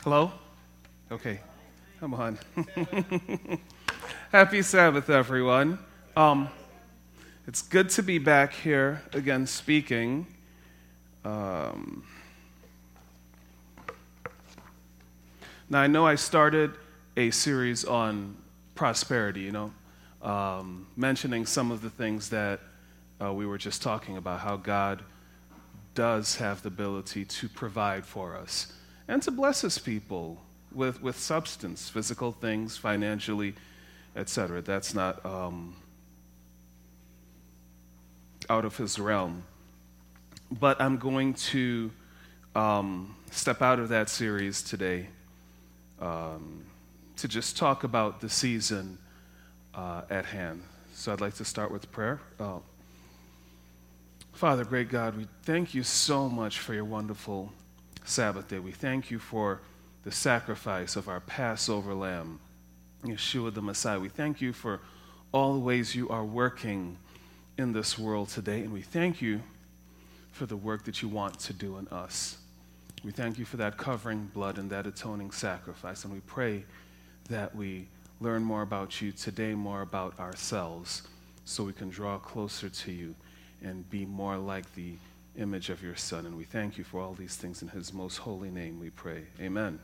Hello? Okay, come on. Happy Sabbath, everyone. It's good to be back here again speaking. Now, I know I started a series on prosperity, mentioning some of the things that we were just talking about, how God does have the ability to provide for us and to bless his people with substance, physical things, financially, etc. That's not out of his realm. But I'm going to step out of that series today to just talk about the season at hand. So I'd like to start with prayer. Father, great God, we thank you so much for your wonderful Sabbath day. We thank you for the sacrifice of our Passover lamb, Yeshua the Messiah. We thank you for all the ways you are working in this world today, and we thank you for the work that you want to do in us. We thank you for that covering blood and that atoning sacrifice, and we pray that we learn more about you today, more about ourselves, so we can draw closer to you and be more like the image of your Son. And we thank you for all these things in his most holy name we pray. Amen.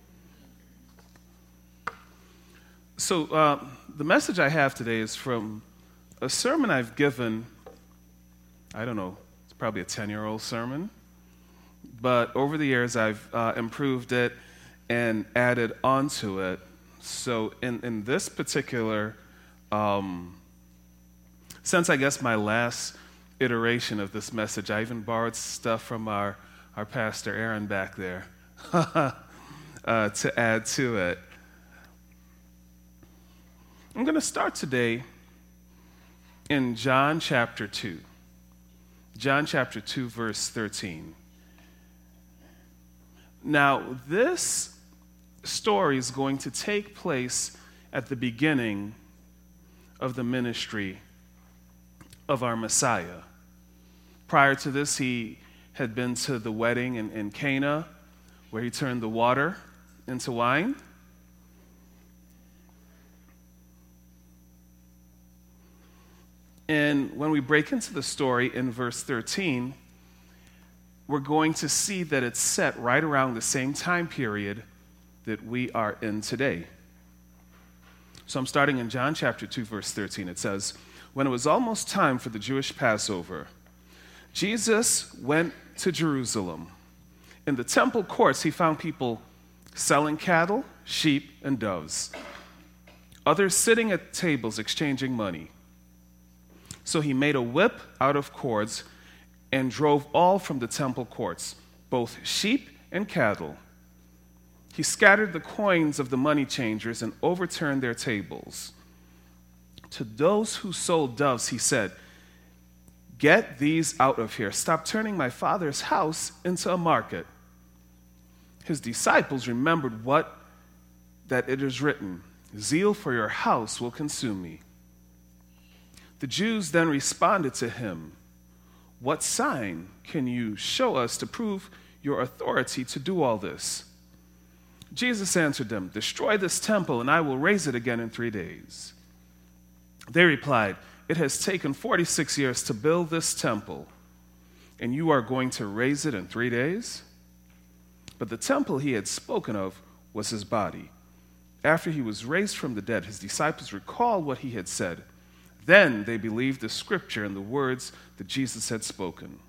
So the message I have today is from a sermon I've given, I don't know, it's probably a 10-year-old sermon, but over the years I've improved it and added onto it. So in this particular since I guess my last iteration of this message, I even borrowed stuff from our pastor Aaron back there to add to it. I'm going to start today in John chapter 2. John chapter 2, verse 13. Now, this story is going to take place at the beginning of the ministry of our Messiah. Prior to this, he had been to the wedding in Cana, where he turned the water into wine. And when we break into the story in verse 13, we're going to see that it's set right around the same time period that we are in today. So I'm starting in John chapter 2, verse 13. It says, "When it was almost time for the Jewish Passover, Jesus went to Jerusalem. In the temple courts, he found people selling cattle, sheep, and doves. Others sitting at tables exchanging money. So he made a whip out of cords and drove all from the temple courts, both sheep and cattle. He scattered the coins of the money changers and overturned their tables. To those who sold doves, he said, 'Get these out of here. Stop turning my Father's house into a market.' His disciples remembered that it is written, 'Zeal for your house will consume me.' The Jews then responded to him, 'What sign can you show us to prove your authority to do all this?' Jesus answered them, 'Destroy this temple, and I will raise it again in 3 days.' They replied, 'It has taken 46 years to build this temple, and you are going to raise it in 3 days?' But the temple he had spoken of was his body. After he was raised from the dead, his disciples recalled what he had said. Then they believed the scripture and the words that Jesus had spoken.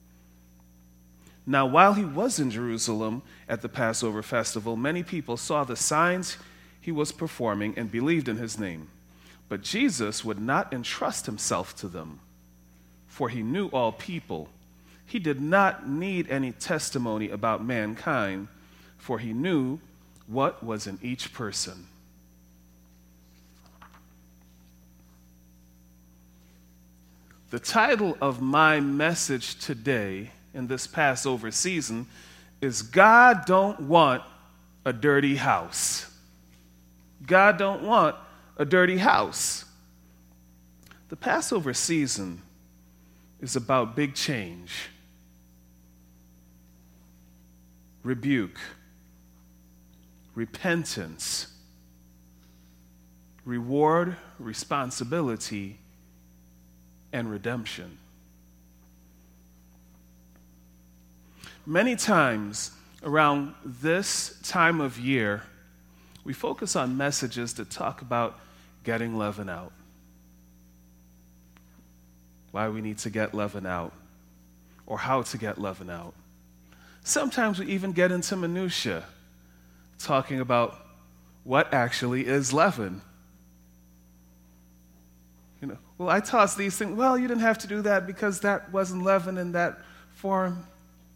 Now, while he was in Jerusalem at the Passover festival, many people saw the signs he was performing and believed in his name. But Jesus would not entrust himself to them, for he knew all people. He did not need any testimony about mankind, for he knew what was in each person. The title of my message today in this Passover season is God Don't Want a Dirty House. God don't want a dirty house. The Passover season is about big change, rebuke, repentance, reward, responsibility, and redemption. Many times around this time of year, we focus on messages that talk about getting leaven out. Why we need to get leaven out, or how to get leaven out. Sometimes we even get into minutia, talking about what actually is leaven. Well, I toss these things. Well, you didn't have to do that because that wasn't leaven in that form.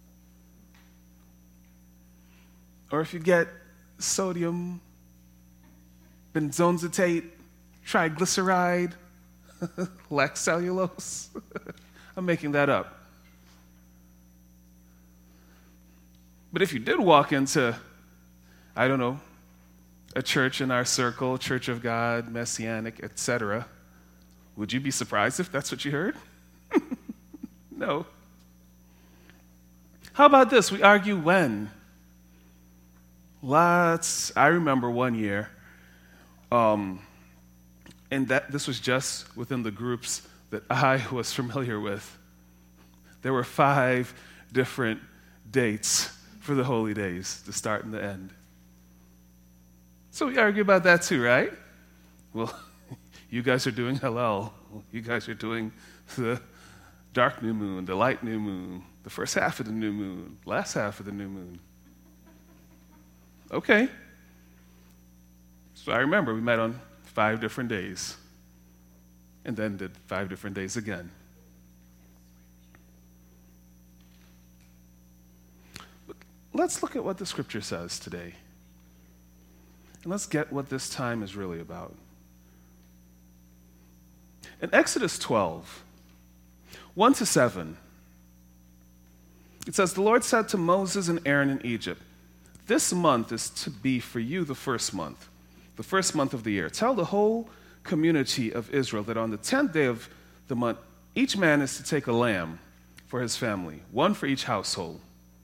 Or if you get sodium benzoatate, triglyceride, lactocellulose. I'm making that up. But if you did walk into, I don't know, a church in our circle, Church of God, Messianic, etc., would you be surprised if that's what you heard? No. How about this? We argue when. I remember one year, and this was just within the groups that I was familiar with. There were 5 different dates for the holy days, the start and the end. So we argue about that too, right? Well, you guys are doing Hallel. You guys are doing the dark new moon, the light new moon, the first half of the new moon, last half of the new moon. Okay. So I remember we met on 5 different days and then did 5 different days again. But let's look at what the scripture says today. And let's get what this time is really about. In Exodus 12, 1-7, it says, "The Lord said to Moses and Aaron in Egypt, 'This month is to be for you the first month of the year. Tell the whole community of Israel that on the 10th day of the month, each man is to take a lamb for his family, one for each household.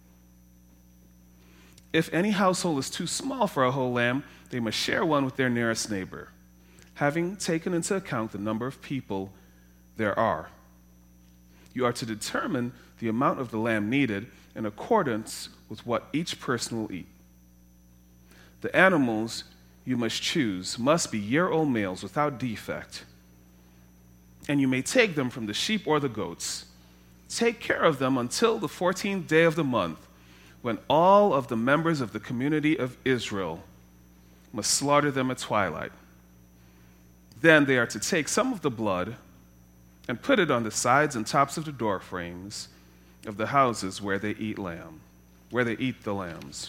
If any household is too small for a whole lamb, they must share one with their nearest neighbor, having taken into account the number of people there are. You are to determine the amount of the lamb needed in accordance with what each person will eat. The animals you must choose must be year-old males without defect, and you may take them from the sheep or the goats. Take care of them until the 14th day of the month, when all of the members of the community of Israel must slaughter them at twilight. Then they are to take some of the blood and put it on the sides and tops of the door frames of the houses where they eat the lambs.'"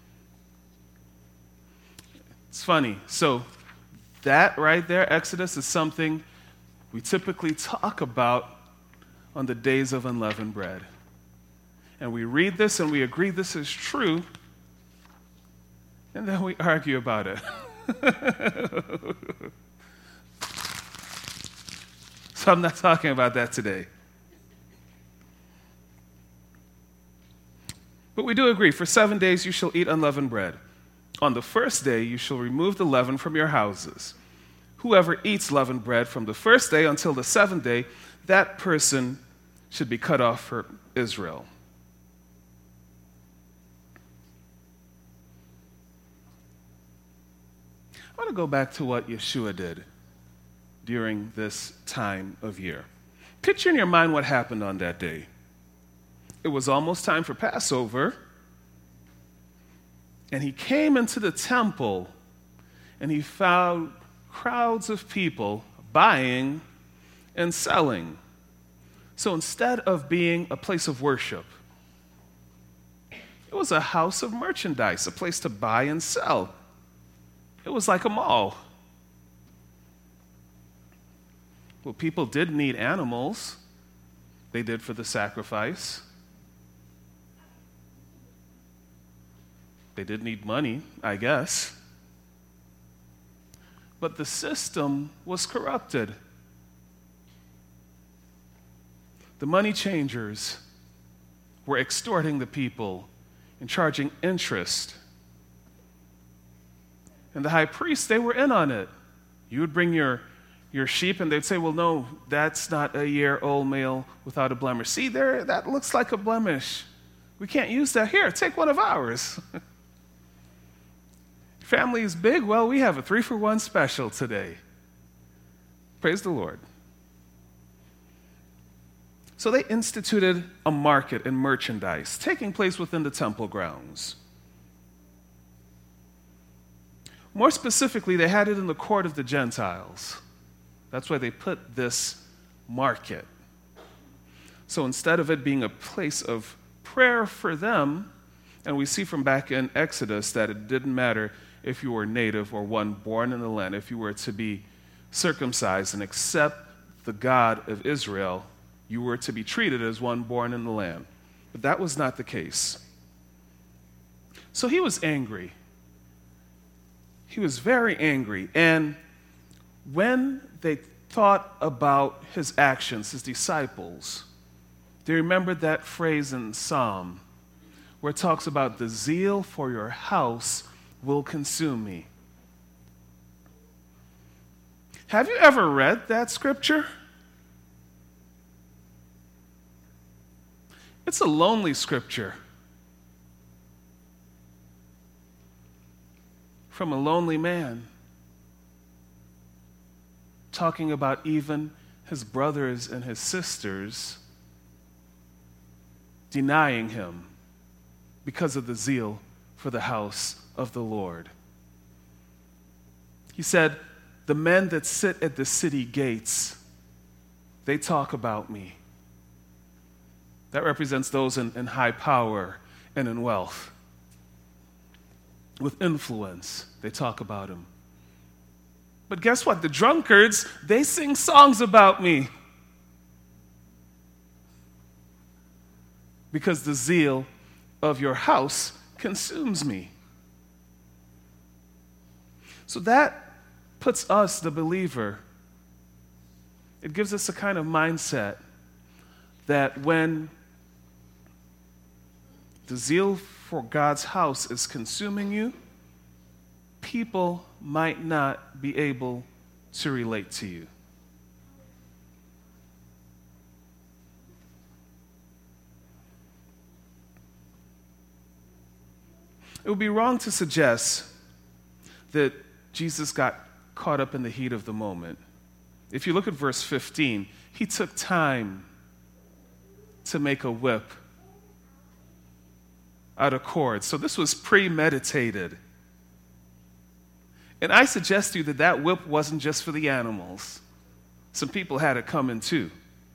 It's funny. So that right there, Exodus, is something we typically talk about on the days of unleavened bread. And we read this and we agree this is true, and then we argue about it. So I'm not talking about that today. But we do agree, for 7 days you shall eat unleavened bread. On the first day you shall remove the leaven from your houses. Whoever eats leavened bread from the first day until the 7th day, that person should be cut off from Israel. I want to go back to what Yeshua did during this time of year. Picture in your mind what happened on that day. It was almost time for Passover, and he came into the temple, and he found crowds of people buying and selling. So instead of being a place of worship, it was a house of merchandise, a place to buy and sell. It was like a mall. Well, people did need animals. They did for the sacrifice. They did need money, I guess. But the system was corrupted. The money changers were extorting the people and charging interest And the high priests, they were in on it. You would bring your sheep, and they'd say, well, no, that's not a year-old male without a blemish. See there, that looks like a blemish. We can't use that. Here, take one of ours. Family is big. Well, we have a 3-for-1 special today. Praise the Lord. So they instituted a market and merchandise taking place within the temple grounds. More specifically, they had it in the court of the Gentiles. That's why they put this market. So instead of it being a place of prayer for them, and we see from back in Exodus that it didn't matter if you were native or one born in the land, if you were to be circumcised and accept the God of Israel, you were to be treated as one born in the land. But that was not the case. So he was angry. He was very angry. And when they thought about his actions, his disciples, they remembered that phrase in Psalm where it talks about the zeal for your house will consume me. Have you ever read that scripture? It's a lonely scripture. From a lonely man, talking about even his brothers and his sisters denying him because of the zeal for the house of the Lord. He said, the men that sit at the city gates, they talk about me. That represents those in high power and in wealth. With influence, they talk about him. But guess what? The drunkards, they sing songs about me. Because the zeal of your house consumes me. So that puts us, the believer, it gives us a kind of mindset that when the zeal for God's house is consuming you, people might not be able to relate to you. It would be wrong to suggest that Jesus got caught up in the heat of the moment. If you look at verse 15, he took time to make a whip out of cords. So this was premeditated. And I suggest to you that that whip wasn't just for the animals. Some people had it coming too.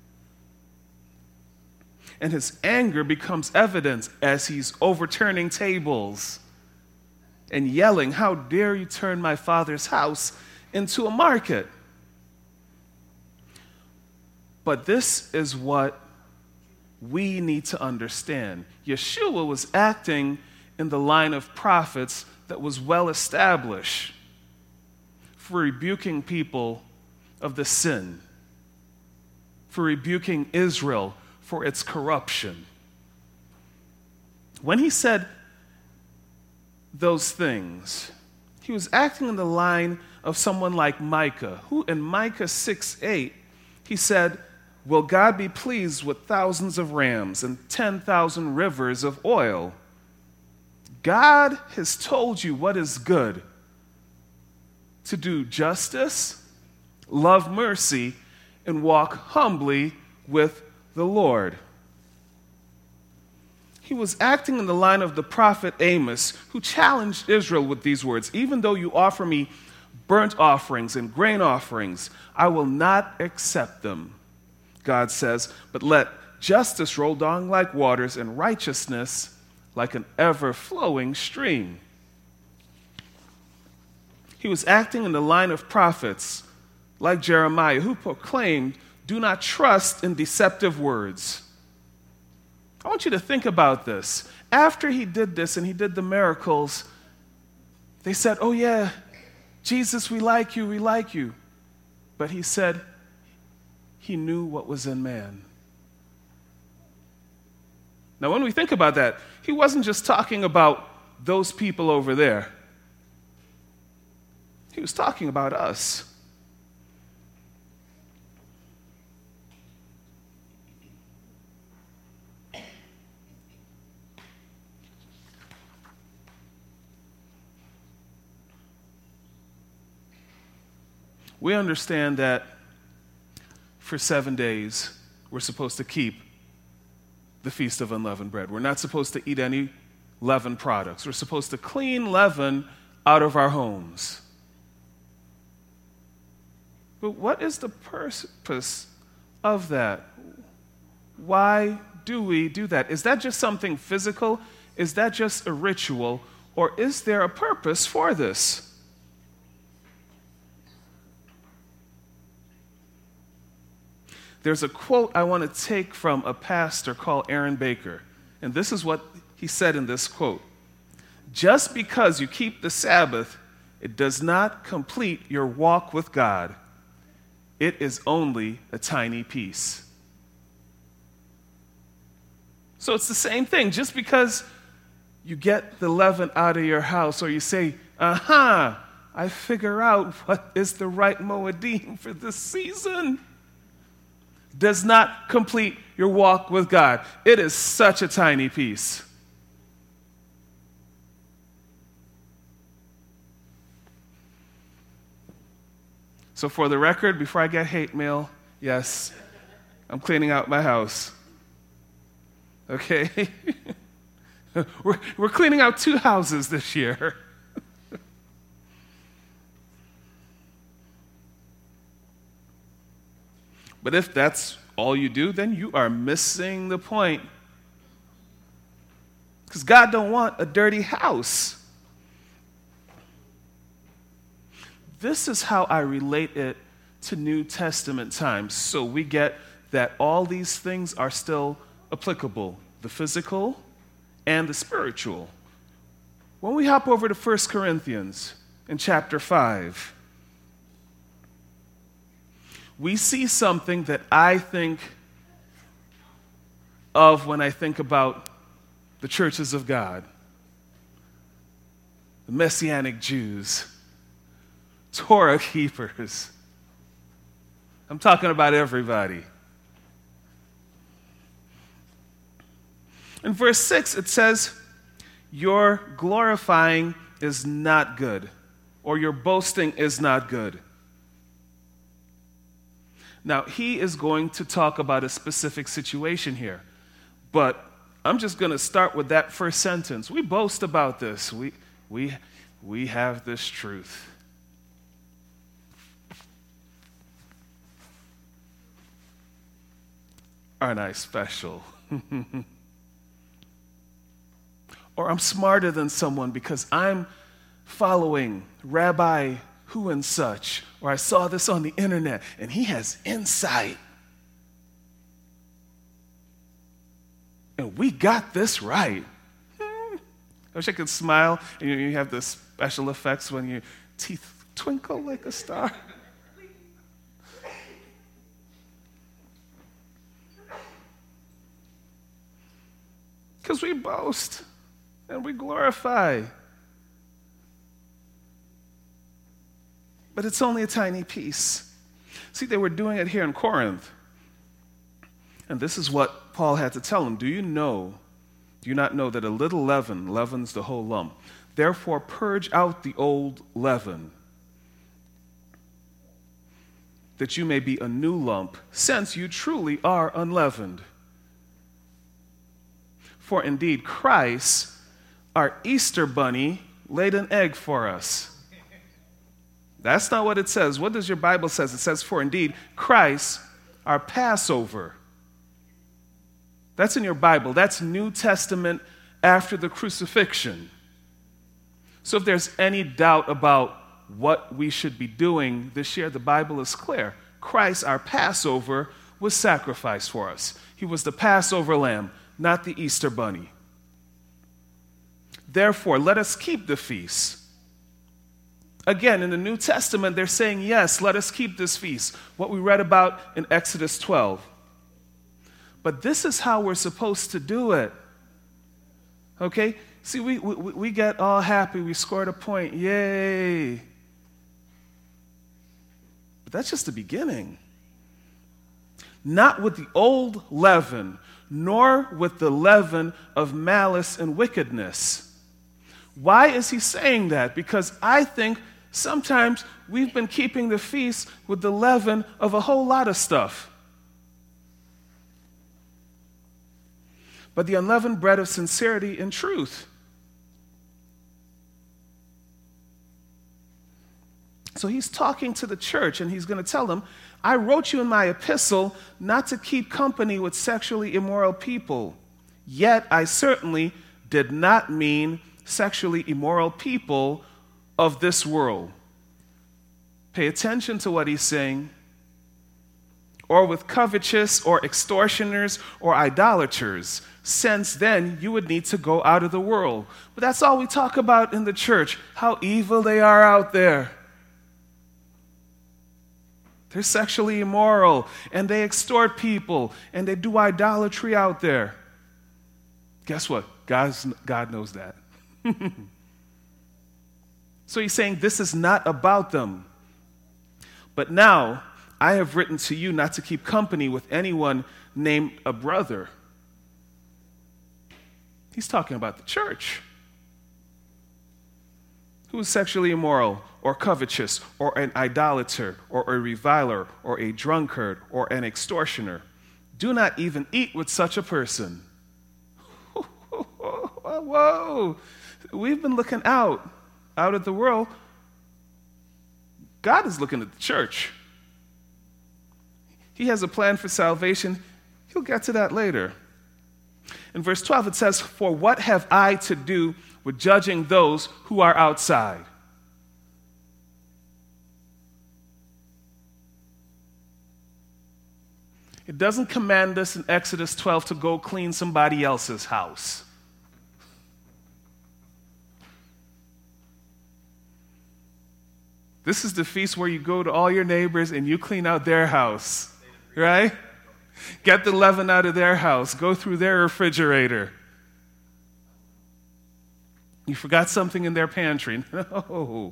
And his anger becomes evident as he's overturning tables and yelling, "How dare you turn my father's house into a market?" But this is what we need to understand. Yeshua was acting in the line of prophets that was well established for rebuking people of the sin, for rebuking Israel for its corruption. When he said those things, he was acting in the line of someone like Micah, who in Micah 6:8, he said, "Will God be pleased with thousands of rams and 10,000 rivers of oil?" God has told you what is good: to do justice, love mercy, and walk humbly with the Lord. He was acting in the line of the prophet Amos, who challenged Israel with these words: "Even though you offer me burnt offerings and grain offerings, I will not accept them," God says, "but let justice roll down like waters and righteousness like an ever-flowing stream." He was acting in the line of prophets like Jeremiah, who proclaimed, "Do not trust in deceptive words." I want you to think about this. After he did this and he did the miracles, they said, "Oh yeah, Jesus, we like you, we like you." But he said he knew what was in man. Now, when we think about that, he wasn't just talking about those people over there. He was talking about us. We understand that for 7 days, we're supposed to keep the Feast of Unleavened Bread. We're not supposed to eat any leavened products. We're supposed to clean leaven out of our homes. But what is the purpose of that? Why do we do that? Is that just something physical? Is that just a ritual? Or is there a purpose for this? There's a quote I want to take from a pastor called Aaron Baker. And this is what he said in this quote. Just because you keep the Sabbath, it does not complete your walk with God. It is only a tiny piece. So it's the same thing. Just because you get the leaven out of your house, or you say, I figure out what is the right moedim for this season, does not complete your walk with God. It is such a tiny piece. So for the record, before I get hate mail, yes, I'm cleaning out my house. Okay? We're cleaning out 2 houses this year. But if that's all you do, then you are missing the point. Because God don't want a dirty house. This is how I relate it to New Testament times. So we get that all these things are still applicable, the physical and the spiritual. When we hop over to 1 Corinthians in chapter 5, we see something that I think of when I think about the churches of God, the Messianic Jews, Torah keepers. I'm talking about everybody. In verse 6, it says, your glorifying is not good, or your boasting is not good. Now, he is going to talk about a specific situation here, but I'm just going to start with that first sentence. We boast about this. We have this truth. Aren't I special? Or I'm smarter than someone because I'm following Rabbi who and such, or I saw this on the internet, and he has insight. And we got this right. I wish I could smile, and you have the special effects when your teeth twinkle like a star. Because we boast, and we glorify. But it's only a tiny piece. See, they were doing it here in Corinth. And this is what Paul had to tell them. Do you not know that a little leaven leavens the whole lump? Therefore, purge out the old leaven, that you may be a new lump, since you truly are unleavened. For indeed, Christ, our Easter bunny, laid an egg for us. That's not what it says. What does your Bible say? It says, for indeed, Christ, our Passover. That's in your Bible. That's New Testament after the crucifixion. So if there's any doubt about what we should be doing this year, the Bible is clear. Christ, our Passover, was sacrificed for us. He was the Passover lamb, not the Easter bunny. Therefore, let us keep the feast. Again, in the New Testament, they're saying, yes, let us keep this feast, what we read about in Exodus 12. But this is how we're supposed to do it. Okay? See, we get all happy. We scored a point. Yay. But that's just the beginning. Not with the old leaven, nor with the leaven of malice and wickedness. Why is he saying that? Because I think sometimes we've been keeping the feast with the leaven of a whole lot of stuff. But the unleavened bread of sincerity and truth. So he's talking to the church, and he's going to tell them, I wrote you in my epistle not to keep company with sexually immoral people. Yet I certainly did not mean sexually immoral people of this world. Pay attention to what he's saying. Or with covetous or extortioners or idolaters. Since then, you would need to go out of the world. But that's all we talk about in the church, how evil they are out there. They're sexually immoral, and they extort people, and they do idolatry out there. Guess what? God knows that. So he's saying this is not about them. But now, I have written to you not to keep company with anyone named a brother. He's talking about the church. Who is sexually immoral, or covetous, or an idolater, or a reviler, or a drunkard, or an extortioner? Do not even eat with such a person. Whoa. We've been looking out at the world. God is looking at the church. He has a plan for salvation. He'll get to that later. In verse 12, it says, for what have I to do with judging those who are outside? It doesn't command us in Exodus 12 to go clean somebody else's house. This is the feast where you go to all your neighbors and you clean out their house, right? Get the leaven out of their house. Go through their refrigerator. You forgot something in their pantry. No.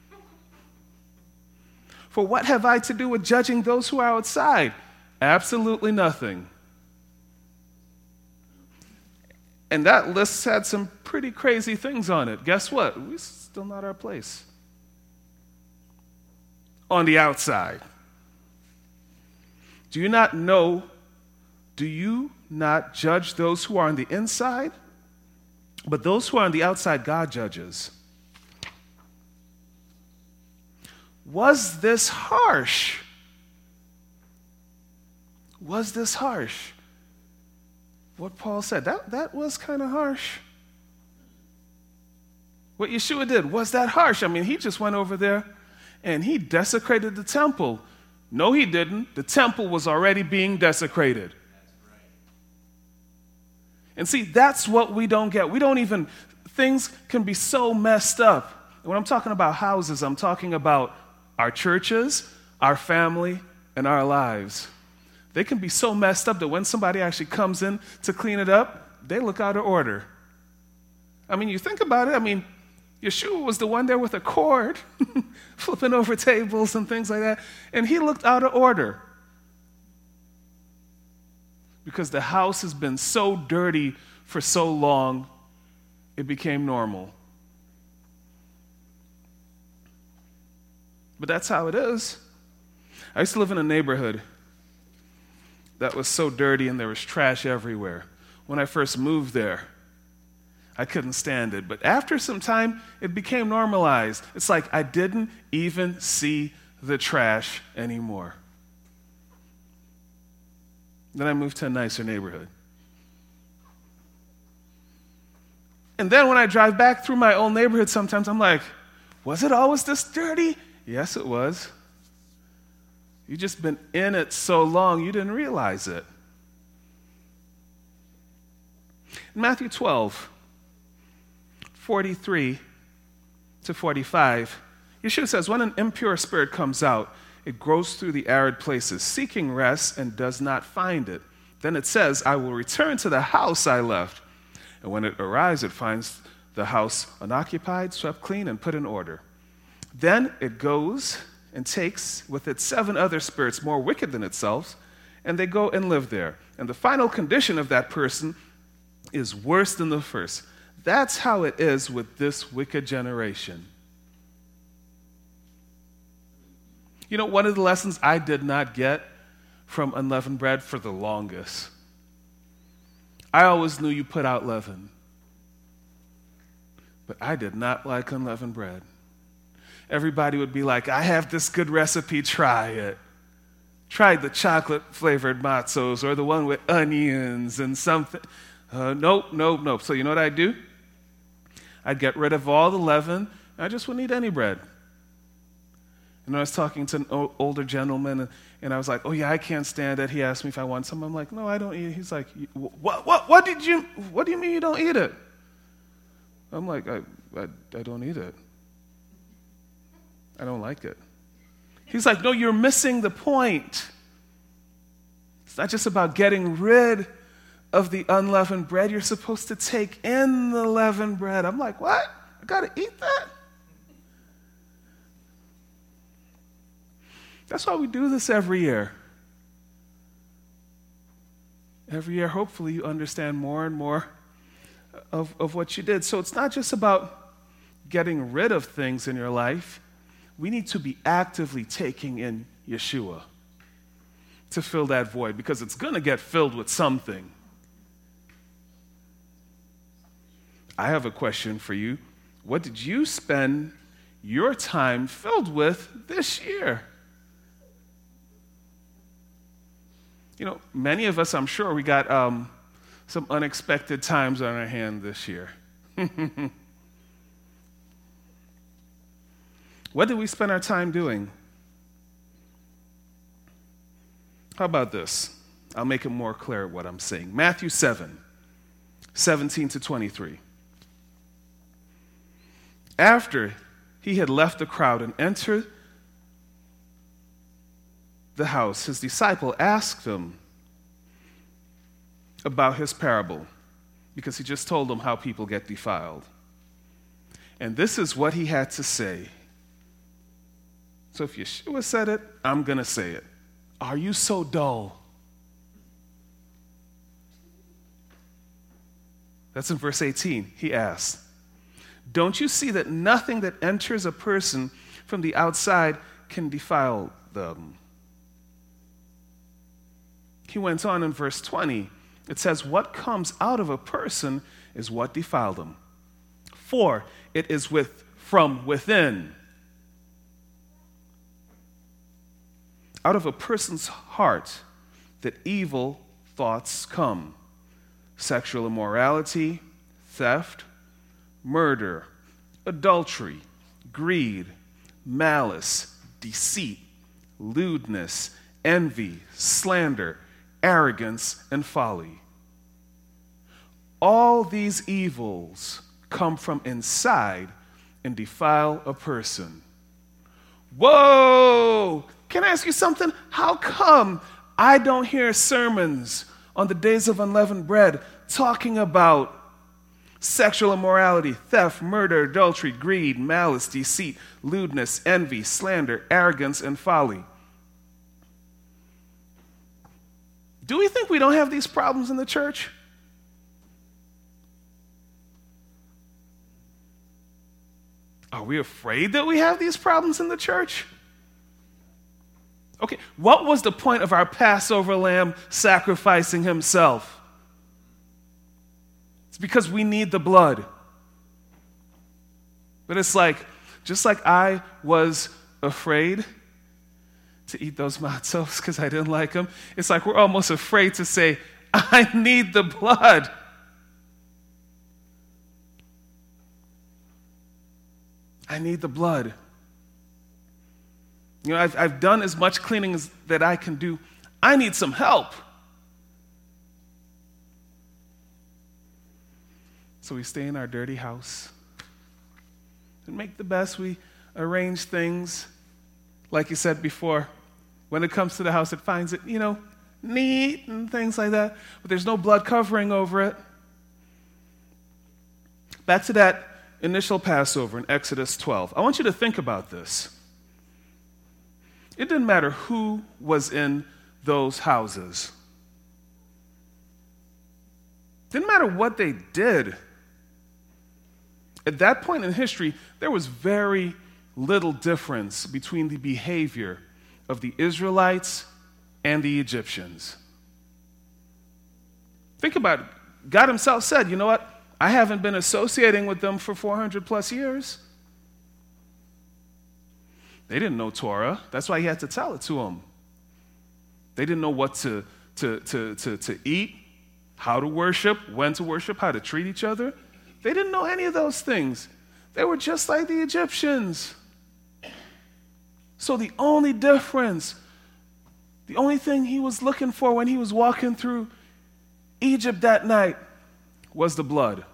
For what have I to do with judging those who are outside? Absolutely nothing. And that list had some pretty crazy things on it. Guess what? We're still not our place. On the outside. Do you not judge those who are on the inside? But those who are on the outside, God judges. Was this harsh? Was this harsh? What Paul said, that was kind of harsh. What Yeshua did, was that harsh? I mean, he just went over there and he desecrated the temple. No, he didn't. The temple was already being desecrated. And see, that's what we don't get. Things can be so messed up. And when I'm talking about houses, I'm talking about our churches, our family, and our lives. They can be so messed up that when somebody actually comes in to clean it up, they look out of order. I mean, you think about it, Yeshua was the one there with a cord, flipping over tables and things like that, and he looked out of order. Because the house has been so dirty for so long, it became normal. But that's how it is. I used to live in a neighborhood that was so dirty and there was trash everywhere. When I first moved there, I couldn't stand it. But after some time, it became normalized. It's like I didn't even see the trash anymore. Then I moved to a nicer neighborhood. And then when I drive back through my old neighborhood, sometimes I'm like, was it always this dirty? Yes, it was. You've just been in it so long, you didn't realize it. In Matthew 12, 43 to 45, Yeshua says, when an impure spirit comes out, it goes through the arid places, seeking rest and does not find it. Then it says, I will return to the house I left. And when it arrives, it finds the house unoccupied, swept clean, and put in order. Then it goes and takes with it 7 other spirits more wicked than itself, and they go and live there. And the final condition of that person is worse than the first. That's how it is with this wicked generation. You know, one of the lessons I did not get from unleavened bread for the longest. I always knew you put out leaven, but I did not like unleavened bread. Everybody would be like, I have this good recipe, try it. Tried the chocolate-flavored matzos or the one with onions and something. Nope. So you know what I'd do? I'd get rid of all the leaven, and I just wouldn't eat any bread. And I was talking to an older gentleman, and I was like, oh yeah, I can't stand it. He asked me if I want some. I'm like, no, I don't eat it. He's like, what do you mean you don't eat it? I'm like, I don't eat it. I don't like it. He's like, no, you're missing the point. It's not just about getting rid of the unleavened bread. You're supposed to take in the leavened bread. I'm like, what? I got to eat that? That's why we do this every year. Every year, hopefully, you understand more and more of what you did. So it's not just about getting rid of things in your life. We need to be actively taking in Yeshua to fill that void, because it's going to get filled with something. I have a question for you. What did you spend your time filled with this year? You know, many of us, I'm sure, we got some unexpected times on our hand this year. What did we spend our time doing? How about this? I'll make it more clear what I'm saying. Matthew 7:17-23. After he had left the crowd and entered the house, his disciple asked him about his parable, because he just told them how people get defiled. And this is what he had to say. So if Yeshua said it, I'm going to say it. Are you so dull? That's in verse 18. He asked, don't you see that nothing that enters a person from the outside can defile them? He went on in verse 20. It says, what comes out of a person is what defiled them. For it is from within. Out of a person's heart that evil thoughts come. Sexual immorality, theft, murder, adultery, greed, malice, deceit, lewdness, envy, slander, arrogance, and folly. All these evils come from inside and defile a person. Whoa! Can I ask you something? How come I don't hear sermons on the days of unleavened bread talking about sexual immorality, theft, murder, adultery, greed, malice, deceit, lewdness, envy, slander, arrogance, and folly? Do we think we don't have these problems in the church? Are we afraid that we have these problems in the church? Okay, what was the point of our Passover lamb sacrificing himself? It's because we need the blood. But it's like, just like I was afraid to eat those matzos because I didn't like them, it's like we're almost afraid to say, I need the blood. I need the blood. You know, I've done as much cleaning as that I can do. I need some help. So we stay in our dirty house and make the best. We arrange things. Like you said before, when it comes to the house, it finds it, neat and things like that. But there's no blood covering over it. Back to that initial Passover in Exodus 12. I want you to think about this. It didn't matter who was in those houses. Didn't matter what they did. At that point in history, there was very little difference between the behavior of the Israelites and the Egyptians. Think about it. God himself said, you know what? I haven't been associating with them for 400 plus years. They didn't know Torah. That's why he had to tell it to them. They didn't know what to eat, how to worship, when to worship, how to treat each other. They didn't know any of those things. They were just like the Egyptians. So the only difference, the only thing he was looking for when he was walking through Egypt that night was the blood.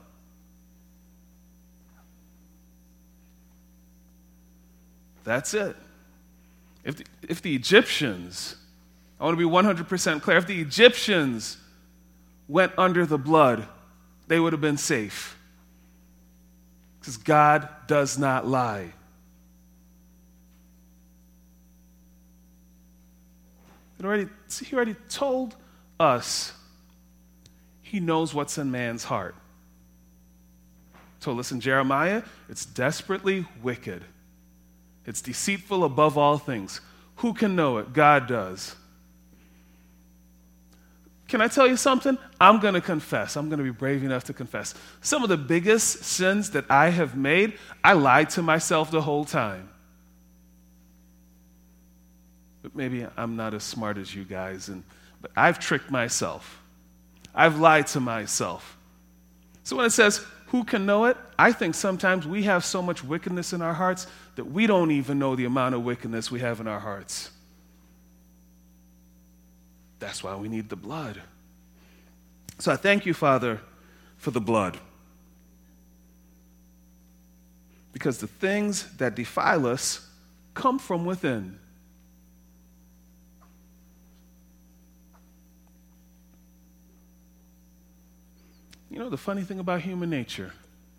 That's it. If the Egyptians, I want to be 100% clear, if the Egyptians went under the blood, they would have been safe. Because God does not lie. He already told us he knows what's in man's heart. So listen, Jeremiah, it's desperately wicked. It's deceitful above all things. Who can know it? God does. Can I tell you something? I'm going to confess. I'm going to be brave enough to confess. Some of the biggest sins that I have made, I lied to myself the whole time. But maybe I'm not as smart as you guys, but I've tricked myself. I've lied to myself. So when it says, who can know it? I think sometimes we have so much wickedness in our hearts that we don't even know the amount of wickedness we have in our hearts. That's why we need the blood. So I thank you, Father, for the blood. Because the things that defile us come from within. You know, the funny thing about human nature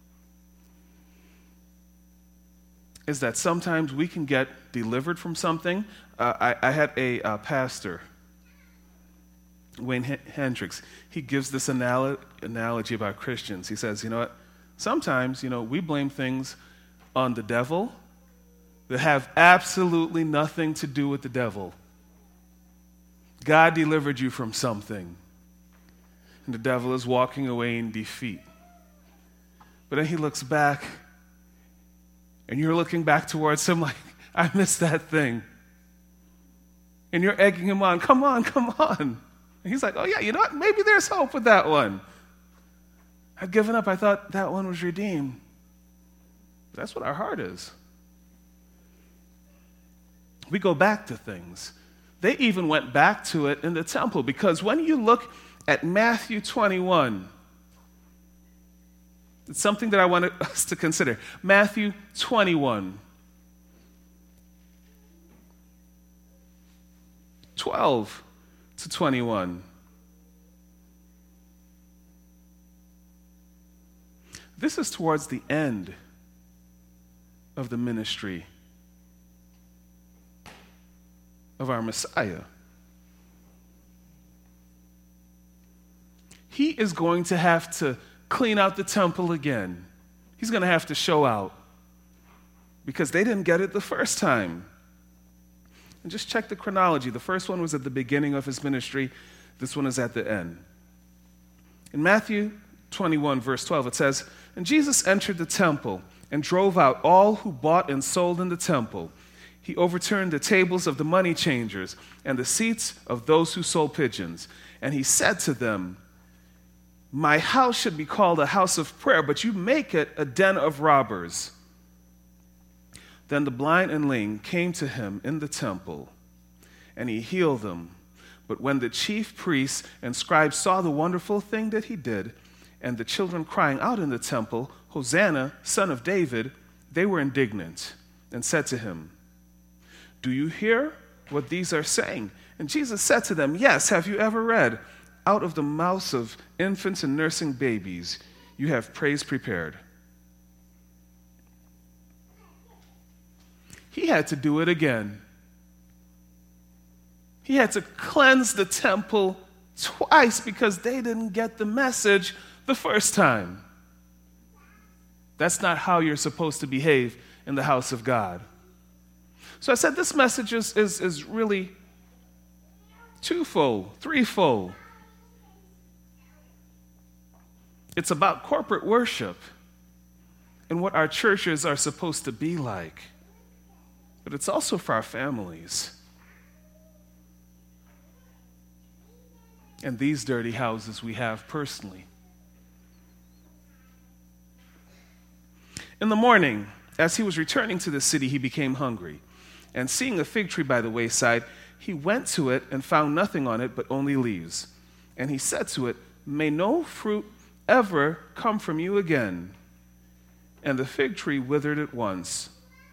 is that sometimes we can get delivered from something. I had a pastor, Wayne Hendricks. He gives this analogy about Christians. He says, you know what? Sometimes, we blame things on the devil that have absolutely nothing to do with the devil. God delivered you from something, and the devil is walking away in defeat. But then he looks back, and you're looking back towards him like, I missed that thing. And you're egging him on, come on, come on. And he's like, oh yeah, you know what? Maybe there's hope with that one. I'd given up. I thought that one was redeemed. That's what our heart is. We go back to things. They even went back to it in the temple, because when you look at Matthew 21, it's something that I want us to consider. Matthew 21, 12 to 21. This is towards the end of the ministry of our Messiah. He is going to have to clean out the temple again. He's going to have to show out because they didn't get it the first time. And just check the chronology. The first one was at the beginning of his ministry. This one is at the end. In Matthew 21, verse 12, it says, and Jesus entered the temple and drove out all who bought and sold in the temple. He overturned the tables of the money changers and the seats of those who sold pigeons. And he said to them, my house should be called a house of prayer, but you make it a den of robbers. Then the blind and lame came to him in the temple, and he healed them. But when the chief priests and scribes saw the wonderful thing that he did, and the children crying out in the temple, Hosanna, Son of David, they were indignant and said to him, do you hear what these are saying? And Jesus said to them, yes, have you ever read, out of the mouths of infants and nursing babies, you have praise prepared. He had to do it again. He had to cleanse the temple twice because they didn't get the message the first time. That's not how you're supposed to behave in the house of God. So I said this message is really twofold, threefold. It's about corporate worship and what our churches are supposed to be like. But it's also for our families. And these dirty houses we have personally. In the morning, as he was returning to the city, he became hungry. And seeing a fig tree by the wayside, he went to it and found nothing on it but only leaves. And he said to it, "May no fruit ever come from you again." And the fig tree withered at once.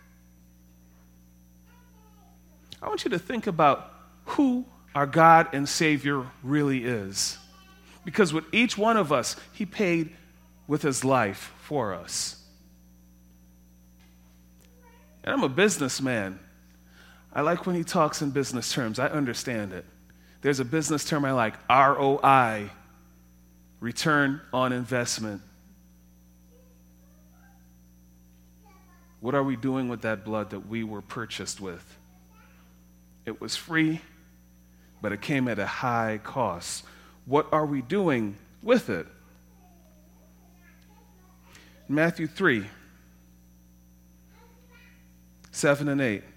I want you to think about who our God and Savior really is. Because with each one of us, he paid with his life for us. And I'm a businessman. I like when he talks in business terms. I understand it. There's a business term I like, ROI, return on investment. What are we doing with that blood that we were purchased with? It was free, but it came at a high cost. What are we doing with it? Matthew 3, 7 and 8.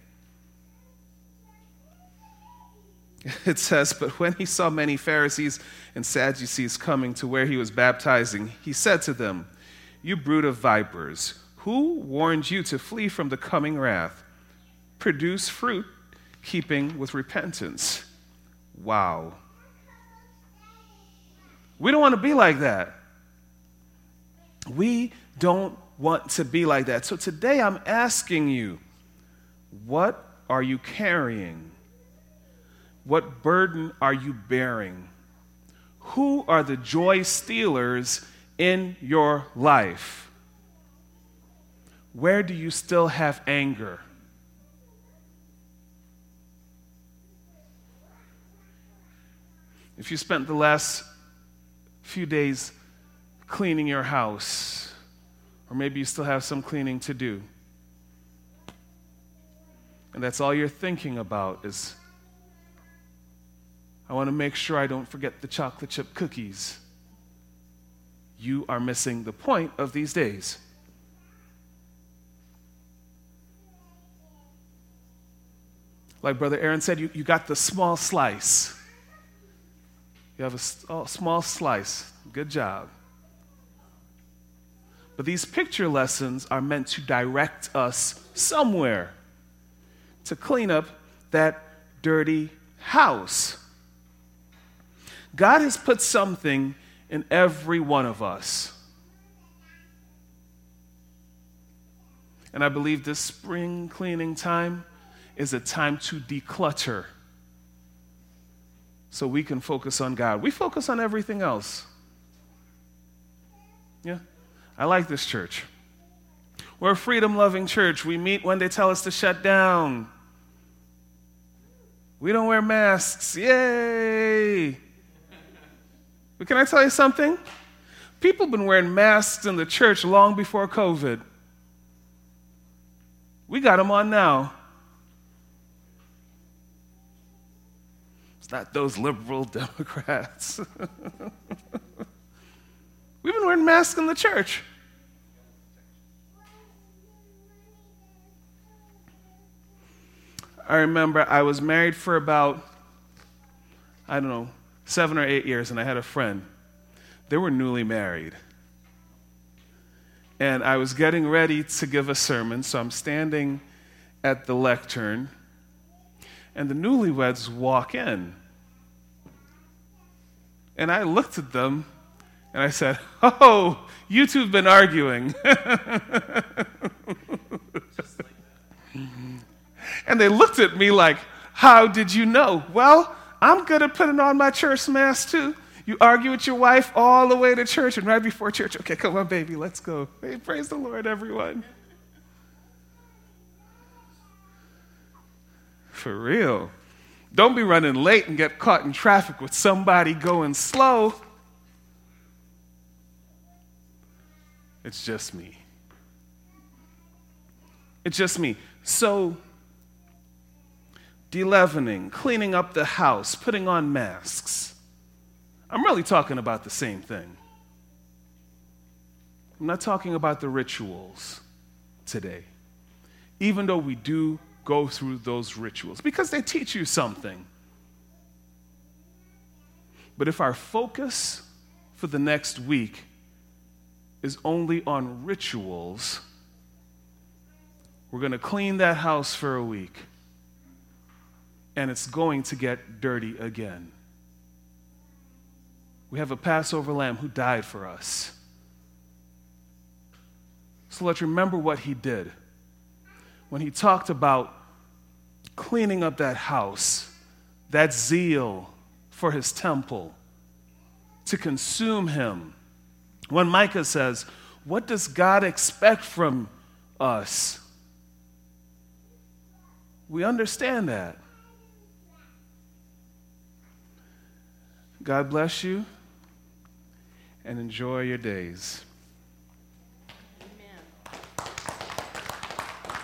It says, "But when he saw many Pharisees and Sadducees coming to where he was baptizing, he said to them, 'You brood of vipers, who warned you to flee from the coming wrath? Produce fruit keeping with repentance.'" Wow. We don't want to be like that. We don't want to be like that. So today I'm asking you, what are you carrying? What burden are you bearing? Who are the joy stealers in your life? Where do you still have anger? If you spent the last few days cleaning your house, or maybe you still have some cleaning to do, and that's all you're thinking about is, I want to make sure I don't forget the chocolate chip cookies, you are missing the point of these days. Like Brother Aaron said, you got the small slice. You have a small slice. Good job. But these picture lessons are meant to direct us somewhere, to clean up that dirty house. God has put something in every one of us. And I believe this spring cleaning time is a time to declutter so we can focus on God. We focus on everything else. Yeah, I like this church. We're a freedom-loving church. We meet when they tell us to shut down. We don't wear masks. Yay! But can I tell you something? People have been wearing masks in the church long before COVID. We got them on now. It's not those liberal Democrats. We've been wearing masks in the church. I remember I was married for about, 7 or 8 years, and I had a friend. They were newly married. And I was getting ready to give a sermon, so I'm standing at the lectern, and the newlyweds walk in. And I looked at them, and I said, "Oh, you two have been arguing." And they looked at me like, "How did you know?" "Well, I'm good at putting on my church mask too. You argue with your wife all the way to church, and right before church, okay, come on, baby, let's go." Hey, praise the Lord, everyone. For real. Don't be running late and get caught in traffic with somebody going slow. It's just me. It's just me. So, de-leavening, cleaning up the house, putting on masks. I'm really talking about the same thing. I'm not talking about the rituals today, even though we do go through those rituals, because they teach you something. But if our focus for the next week is only on rituals, we're going to clean that house for a week, and it's going to get dirty again. We have a Passover lamb who died for us. So let's remember what he did. When he talked about cleaning up that house, that zeal for his temple, to consume him. When Micah says, what does God expect from us? We understand that. God bless you and enjoy your days.